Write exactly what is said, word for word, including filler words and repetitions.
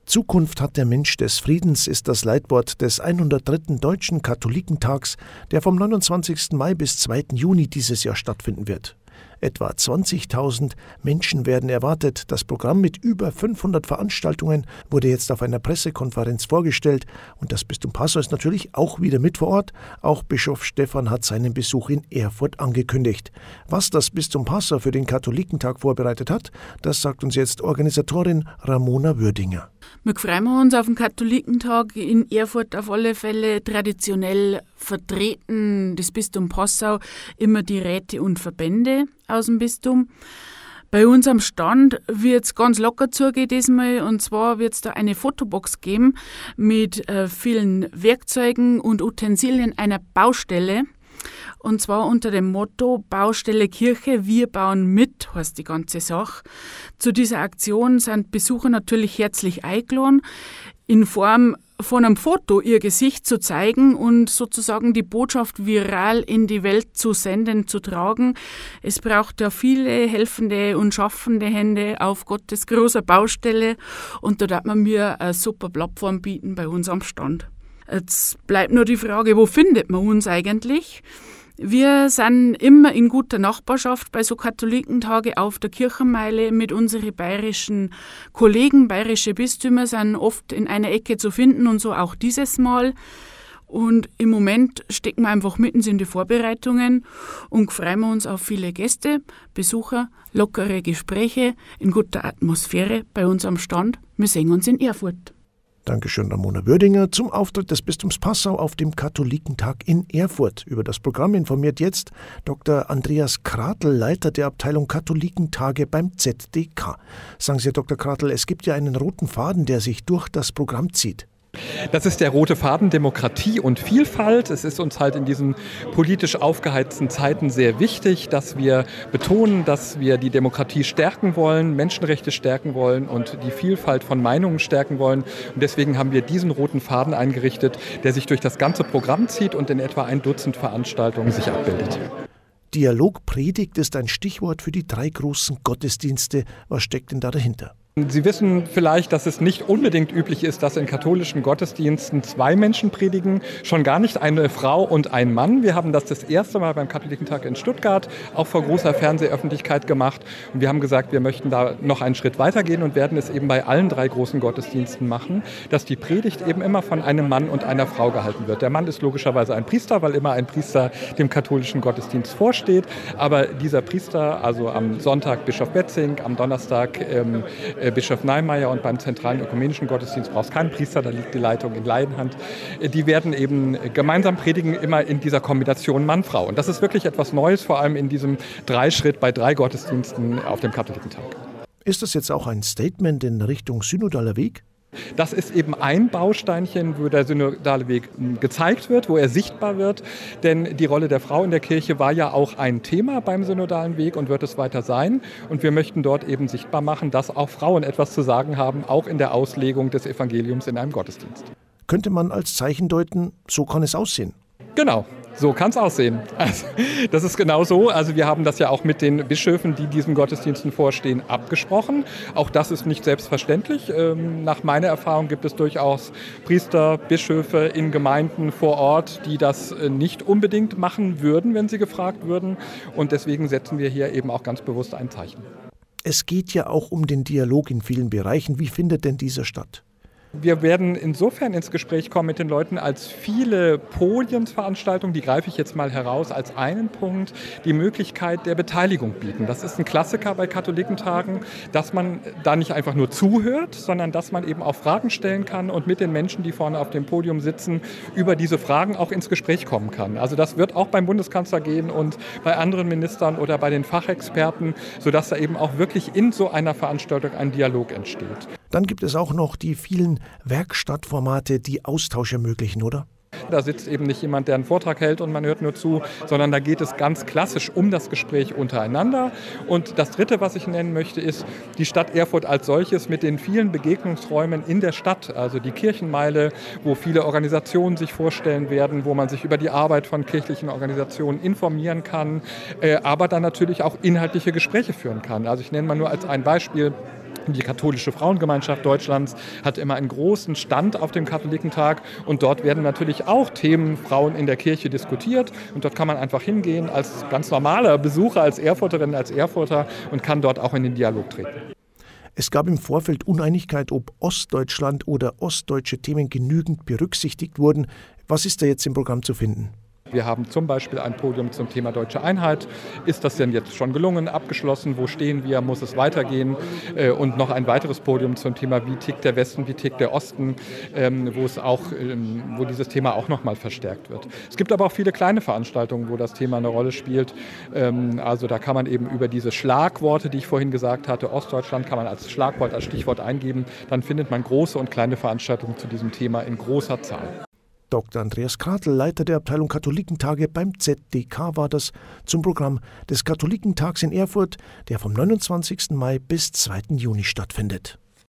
Zukunft hat der Mensch des Friedens ist das Leitwort des hundertdritten Deutschen Katholikentags, der vom neunundzwanzigsten Mai bis zweiten Juni dieses Jahr stattfinden wird. Etwa zwanzigtausend Menschen werden erwartet. Das Programm mit über fünfhundert Veranstaltungen wurde jetzt auf einer Pressekonferenz vorgestellt. Und das Bistum Passau ist natürlich auch wieder mit vor Ort. Auch Bischof Stephan hat seinen Besuch in Erfurt angekündigt. Was das Bistum Passau für den Katholikentag vorbereitet hat, das sagt uns jetzt Organisatorin Ramona Würdinger. Wir freuen uns auf den Katholikentag in Erfurt auf alle Fälle. Traditionell vertreten das Bistum Passau immer die Räte und Verbände aus dem Bistum. Bei uns am Stand wird es ganz locker zugehen diesmal, und zwar wird es da eine Fotobox geben mit äh, vielen Werkzeugen und Utensilien einer Baustelle. Und zwar unter dem Motto Baustelle Kirche, wir bauen mit, heißt die ganze Sache. Zu dieser Aktion sind Besucher natürlich herzlich eingeladen, in Form von einem Foto ihr Gesicht zu zeigen und sozusagen die Botschaft viral in die Welt zu senden, zu tragen. Es braucht ja viele helfende und schaffende Hände auf Gottes großer Baustelle, und da darf man mir eine super Plattform bieten bei uns am Stand. Jetzt bleibt nur die Frage, wo findet man uns eigentlich? Wir sind immer in guter Nachbarschaft bei so Katholikentage auf der Kirchenmeile mit unseren bayerischen Kollegen. Bayerische Bistümer sind oft in einer Ecke zu finden, und so auch dieses Mal. Und im Moment stecken wir einfach mitten in die Vorbereitungen und freuen wir uns auf viele Gäste, Besucher, lockere Gespräche in guter Atmosphäre bei uns am Stand. Wir sehen uns in Erfurt. Dankeschön, Ramona Würdinger, zum Auftritt des Bistums Passau auf dem Katholikentag in Erfurt. Über das Programm informiert jetzt Doktor Andreas Kratl, Leiter der Abteilung Katholikentage beim Z D K. Sagen Sie, Herr Doktor Kratl, es gibt ja einen roten Faden, der sich durch das Programm zieht. Das ist der rote Faden Demokratie und Vielfalt. Es ist uns halt in diesen politisch aufgeheizten Zeiten sehr wichtig, dass wir betonen, dass wir die Demokratie stärken wollen, Menschenrechte stärken wollen und die Vielfalt von Meinungen stärken wollen. Und deswegen haben wir diesen roten Faden eingerichtet, der sich durch das ganze Programm zieht und in etwa ein Dutzend Veranstaltungen sich abbildet. Dialogpredigt ist ein Stichwort für die drei großen Gottesdienste. Was steckt denn da dahinter? Sie wissen vielleicht, dass es nicht unbedingt üblich ist, dass in katholischen Gottesdiensten zwei Menschen predigen, schon gar nicht eine Frau und ein Mann. Wir haben das das erste Mal beim Katholikentag in Stuttgart auch vor großer Fernsehöffentlichkeit gemacht. Und wir haben gesagt, wir möchten da noch einen Schritt weitergehen und werden es eben bei allen drei großen Gottesdiensten machen, dass die Predigt eben immer von einem Mann und einer Frau gehalten wird. Der Mann ist logischerweise ein Priester, weil immer ein Priester dem katholischen Gottesdienst vorsteht. Aber dieser Priester, also am Sonntag Bischof Betzing, am Donnerstag ähm, Bischof Neimeyer und beim zentralen ökumenischen Gottesdienst brauchst keinen Priester, da liegt die Leitung in Leidenhand. Die werden eben gemeinsam predigen, immer in dieser Kombination Mann-Frau. Und das ist wirklich etwas Neues, vor allem in diesem Dreischritt bei drei Gottesdiensten auf dem Katholikentag. Ist das jetzt auch ein Statement in Richtung synodaler Weg? Das ist eben ein Bausteinchen, wo der synodale Weg gezeigt wird, wo er sichtbar wird. Denn die Rolle der Frau in der Kirche war ja auch ein Thema beim synodalen Weg und wird es weiter sein. Und wir möchten dort eben sichtbar machen, dass auch Frauen etwas zu sagen haben, auch in der Auslegung des Evangeliums in einem Gottesdienst. Könnte man als Zeichen deuten, so kann es aussehen? Genau. So kann es aussehen. Also, das ist genau so. Also wir haben das ja auch mit den Bischöfen, die diesen Gottesdiensten vorstehen, abgesprochen. Auch das ist nicht selbstverständlich. Ähm, nach meiner Erfahrung gibt es durchaus Priester, Bischöfe in Gemeinden vor Ort, die das äh, nicht unbedingt machen würden, wenn sie gefragt würden. Und deswegen setzen wir hier eben auch ganz bewusst ein Zeichen. Es geht ja auch um den Dialog in vielen Bereichen. Wie findet denn dieser statt? Wir werden insofern ins Gespräch kommen mit den Leuten, als viele Podiumsveranstaltungen, die greife ich jetzt mal heraus als einen Punkt, die Möglichkeit der Beteiligung bieten. Das ist ein Klassiker bei Katholikentagen, dass man da nicht einfach nur zuhört, sondern dass man eben auch Fragen stellen kann und mit den Menschen, die vorne auf dem Podium sitzen, über diese Fragen auch ins Gespräch kommen kann. Also das wird auch beim Bundeskanzler gehen und bei anderen Ministern oder bei den Fachexperten, sodass da eben auch wirklich in so einer Veranstaltung ein Dialog entsteht. Dann gibt es auch noch die vielen Werkstattformate, die Austausch ermöglichen, oder? Da sitzt eben nicht jemand, der einen Vortrag hält und man hört nur zu, sondern da geht es ganz klassisch um das Gespräch untereinander. Und das Dritte, was ich nennen möchte, ist die Stadt Erfurt als solches mit den vielen Begegnungsräumen in der Stadt, also die Kirchenmeile, wo viele Organisationen sich vorstellen werden, wo man sich über die Arbeit von kirchlichen Organisationen informieren kann, aber dann natürlich auch inhaltliche Gespräche führen kann. Also ich nenne mal nur als ein Beispiel Die katholische Frauengemeinschaft Deutschlands hat immer einen großen Stand auf dem Katholikentag und dort werden natürlich auch Themen Frauen in der Kirche diskutiert und dort kann man einfach hingehen als ganz normaler Besucher, als Erfurterin, als Erfurter und kann dort auch in den Dialog treten. Es gab im Vorfeld Uneinigkeit, ob Ostdeutschland oder ostdeutsche Themen genügend berücksichtigt wurden. Was ist da jetzt im Programm zu finden? Wir haben zum Beispiel ein Podium zum Thema Deutsche Einheit. Ist das denn jetzt schon gelungen, abgeschlossen? Wo stehen wir? Muss es weitergehen? Und noch ein weiteres Podium zum Thema, wie tickt der Westen, wie tickt der Osten, wo es auch, wo dieses Thema auch nochmal verstärkt wird. Es gibt aber auch viele kleine Veranstaltungen, wo das Thema eine Rolle spielt. Also da kann man eben über diese Schlagworte, die ich vorhin gesagt hatte, Ostdeutschland kann man als Schlagwort, als Stichwort eingeben. Dann findet man große und kleine Veranstaltungen zu diesem Thema in großer Zahl. Doktor Andreas Kratl, Leiter der Abteilung Katholikentage beim Z D K, war das zum Programm des Katholikentags in Erfurt, der vom neunundzwanzigsten Mai bis zweiten Juni stattfindet.